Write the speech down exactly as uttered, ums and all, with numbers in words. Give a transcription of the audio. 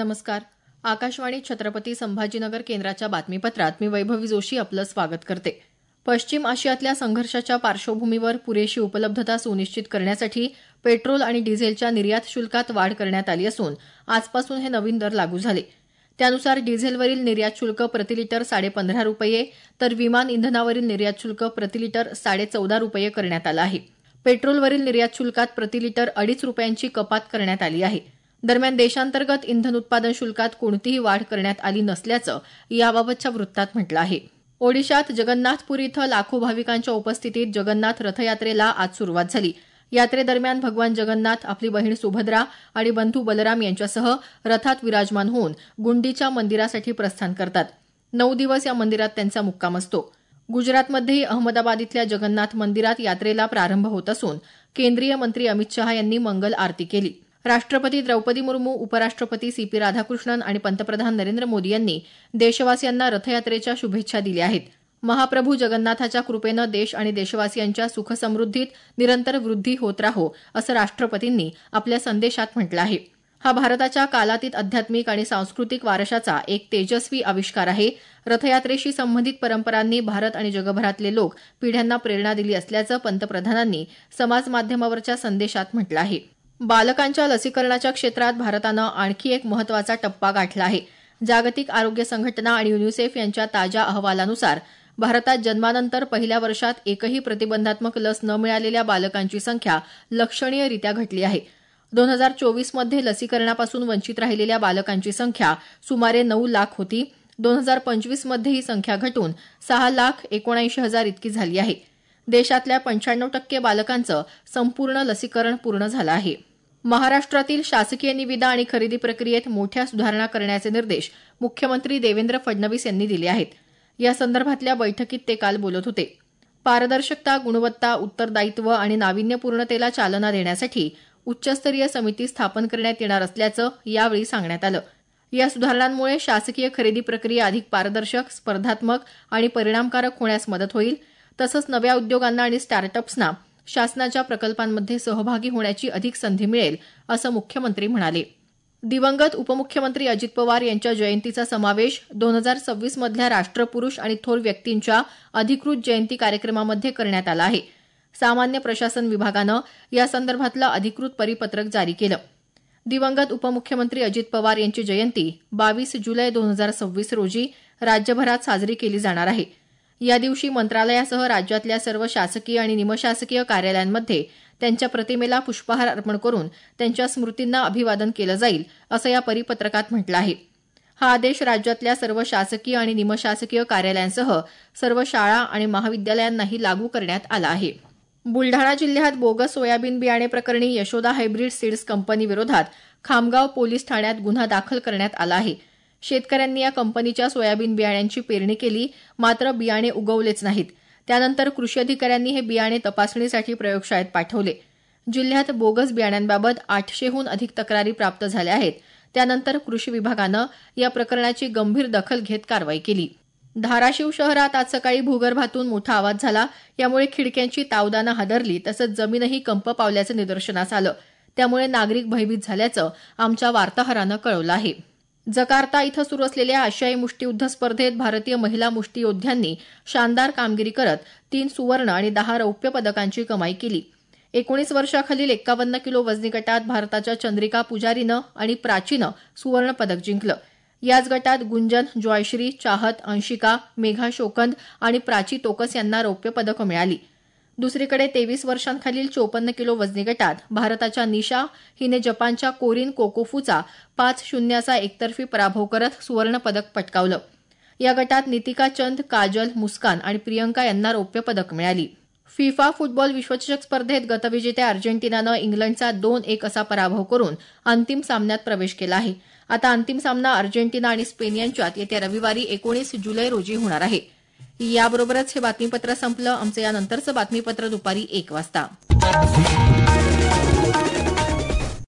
नमस्कार. आकाशवाणी छत्रपती संभाजीनगर केंद्राच्या बातमीपत्रात मी वैभवी जोशी आपलं स्वागत करते. पश्चिम आशियातल्या संघर्षाच्या पार्श्वभूमीवर पुरेशी उपलब्धता सुनिश्चित करण्यासाठी पेट्रोल आणि डिझेलच्या निर्यात शुल्कात वाढ करण्यात आली असून आजपासून हे नवीन दर लागू झाले. त्यानुसार डिझेलवरील निर्यात शुल्क प्रतिलिटर साडेपंधरा रुपये तर विमान इंधनावरील निर्यात शुल्क प्रतिलिटर साडेचौदा रुपये करण्यात आलं आहे. पेट्रोलवरील निर्यात शुल्कात प्रतिलिटर अडीच रुपयांची कपात करण्यात आली आहे. दरम्यान देशांतर्गत इंधन उत्पादन शुल्कात कोणतीही वाढ करण्यात आली नसल्याचं याबाबतच्या वृत्तात म्हटलं आहे. ओडिशात जगन्नाथपुरी इथं लाखो भाविकांच्या उपस्थितीत जगन्नाथ रथयात्रेला आज सुरुवात झाली. यात्रेदरम्यान भगवान जगन्नाथ आपली बहीण सुभद्रा आणि बंधू बलराम यांच्यासह रथात विराजमान होऊन गुंडीच्या मंदिरासाठी प्रस्थान करतात. नऊ दिवस या मंदिरात त्यांचा मुक्काम असतो. गुजरातमध्येही अहमदाबाद इथल्या जगन्नाथ मंदिरात यात्रेला प्रारंभ होत असून केंद्रीय मंत्री अमित शहा यांनी मंगल आरती केली. राष्ट्रपती द्रौपदी मुर्मू, उपराष्ट्रपती सी पी राधाकृष्णन आणि पंतप्रधान नरेंद्र मोदी यांनी देशवासियांना रथयात्रेच्या शुभेच्छा दिल्या आहेत. महाप्रभू जगन्नाथाच्या कृपेनं देश आणि देशवासियांच्या सुखसमृद्धीत निरंतर वृद्धी होत राहो असं राष्ट्रपतींनी आपल्या संदेशात म्हटलं आहे. हा भारताच्या कालातीत आध्यात्मिक आणि सांस्कृतिक वारशाचा एक तेजस्वी आविष्कार आहे. रथयात्रेशी संबंधित परंपरांनी भारत आणि जगभरातले लोक पिढ्यांना प्रेरणा दिली असल्याचं पंतप्रधानांनी समाजमाध्यमावरच्या संदेशात म्हटलं आहे. बालकांच्या लसीकरणाच्या क्षेत्रात भारतानं आणखी एक महत्वाचा टप्पा गाठला आहे. जागतिक आरोग्य संघटना आणि युनिसेफ यांच्या ताज्या अहवालानुसार भारतात जन्मानंतर पहिल्या वर्षात एकही प्रतिबंधात्मक लस न मिळालेल्या बालकांची संख्या लक्षणीयरित्या घटली आहे. दोन हजार चोवीसमध्ये लसीकरणापासून वंचित राहिलेल्या बालकांची संख्या सुमारे नऊ लाख होती. दोन हजार पंचवीसमध्ये ही संख्या घटून सहा लाख एकोणऐंशी हजार इतकी झाली आहे. देशातल्या पंच्याण्णव टक्के बालकांचं संपूर्ण लसीकरण पूर्ण झालं आहे. महाराष्ट्रातील शासकीय निविदा आणि खरेदी प्रक्रियेत मोठ्या सुधारणा करण्याचे निर्देश मुख्यमंत्री देवेंद्र फडणवीस यांनी दिले आहेत. या संदर्भातल्या बैठकीत ते काल बोलत होते. पारदर्शकता, गुणवत्ता, उत्तरदायित्व आणि नाविन्यपूर्णतेला चालना देण्यासाठी उच्चस्तरीय समिती स्थापन करण्यात येणार असल्याचं यावेळी सांगण्यात आलं. या सुधारणांमुळे शासकीय खरेदी प्रक्रिया अधिक पारदर्शक, स्पर्धात्मक आणि परिणामकारक होण्यास मदत होईल. तसंच नव्या उद्योगांना आणि स्टार्टअप्सना शासनाच्या प्रकल्पांमध्ये सहभागी होण्याची अधिक संधी मिळेल असं मुख्यमंत्री म्हणाले. दिवंगत उपमुख्यमंत्री अजित पवार यांच्या जयंतीचा समावेश दोन हजार सव्वीस मधल्या राष्ट्रपुरुष आणि थोर व्यक्तींच्या अधिकृत जयंती कार्यक्रमामध्ये करण्यात आला आहे. सामान्य प्रशासन विभागानं यासंदर्भातलं अधिकृत परिपत्रक जारी केलं. दिवंगत उपमुख्यमंत्री अजित पवार यांची जयंती बावीस जुलै दोन हजार सव्वीस रोजी राज्यभरात साजरी केली जाणार आहे. या दिवशी मंत्रालयासह राज्यातल्या सर्व शासकीय आणि निमशासकीय कार्यालयांमध्ये त्यांच्या प्रतिमेला पुष्पहार अर्पण करून त्यांच्या स्मृतींना अभिवादन केलं जाईल असं या परिपत्रकात म्हटलं आहे. हा आदेश राज्यातल्या सर्व शासकीय आणि निमशासकीय कार्यालयांसह सर्व शाळा आणि महाविद्यालयांनाही लागू करण्यात आला आहे. बुलढाणा जिल्ह्यात बोगस सोयाबीन बियाणे प्रकरणी यशोदा हायब्रिड सीड्स कंपनीविरोधात खामगाव पोलीस ठाण्यात गुन्हा दाखल करण्यात आला आहे. शेतकऱ्यांनी या कंपनीच्या सोयाबीन बियाण्यांची पेरणी केली, मात्र बियाणे उगवलेच नाहीत. त्यानंतर कृषी अधिकाऱ्यांनी हे बियाणे तपासणीसाठी प्रयोगशाळेत पाठवले. जिल्ह्यात बोगस बियाण्यांबाबत आठशेहून अधिक तक्रारी प्राप्त झाल्या आहेत. त्यानंतर कृषी विभागानं या प्रकरणाची गंभीर दखल घेत कारवाई केली. धाराशिव शहरात आज सकाळी भूगर्भातून मोठा आवाज झाला. यामुळे खिडक्यांची तावदानं हादरली, तसंच जमीनही कंप पावल्याचं निदर्शनास आलं. त्यामुळे नागरिक भयभीत झाल्याचं आमच्या वार्ताहरानं कळवलं आहे. जकार्ता इथं सुरू असलेल्या आशियाई मुष्टियुद्ध स्पर्धेत भारतीय महिला मुष्टियोद्ध्यांनी शानदार कामगिरी करत तीन सुवर्ण आणि दहा रौप्य पदकांची कमाई केली. एकोणीस वर्षाखालील एक्कावन्न किलो वजनी गटात भारताच्या चंद्रिका पुजारीनं आणि प्राचीनं सुवर्ण पदक जिंकलं. याच गटात गुंजन, जॉयश्री, चाहत, अंशिका, मेघा शोकंद आणि प्राची तोकस यांना रौप्य पदकं मिळाली. दुसरीकडे तेवीस वर्षांखालील चोपन्न किलो वजनी गटात भारताच्या निशा हिने जपानच्या कोरिन कोकोफूचा पाच शून्य असा एकतर्फी पराभव करत सुवर्ण पदक पटकावलं. या गटात नितिका चंद, काजल, मुस्कान आणि प्रियंका यांना रौप्य पदक मिळाली. फिफा फुटबॉल विश्वचषक स्पर्धेत गतविजेत्या अर्जेंटिनानं इंग्लंडचा दोन एक असा पराभव करून अंतिम सामन्यात प्रवेश केला आहे. आता अंतिम सामना अर्जेंटिना आणि स्पेन यांच्यात येत्या रविवारी एकोणीस जुलै रोजी होणार आहे. याबरोबरच हे बातमीपत्र संपलं. आमचं यानंतरचं बातमीपत्र दुपारी एक वाजता.